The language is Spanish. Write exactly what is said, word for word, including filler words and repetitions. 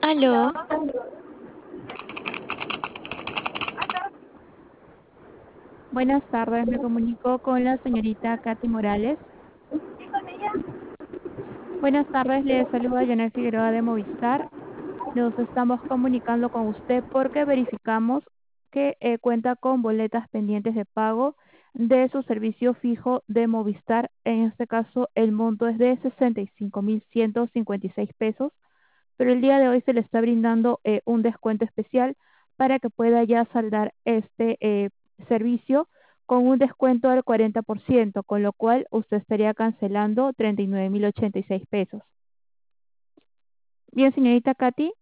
Aló, Buenas tardes, me comunico con la señorita Katy Morales. Buenas tardes, le saluda Janet Figueroa de Movistar. Nos estamos comunicando con usted porque verificamos que eh, cuenta con boletas pendientes de pago de su servicio fijo de Movistar. En este caso, el monto es de sesenta y cinco mil ciento cincuenta y seis pesos, pero el día de hoy se le está brindando eh, un descuento especial para que pueda ya saldar este eh, servicio con un descuento del cuarenta por ciento, con lo cual usted estaría cancelando treinta y nueve mil ochenta y seis pesos. Bien, señorita Katy.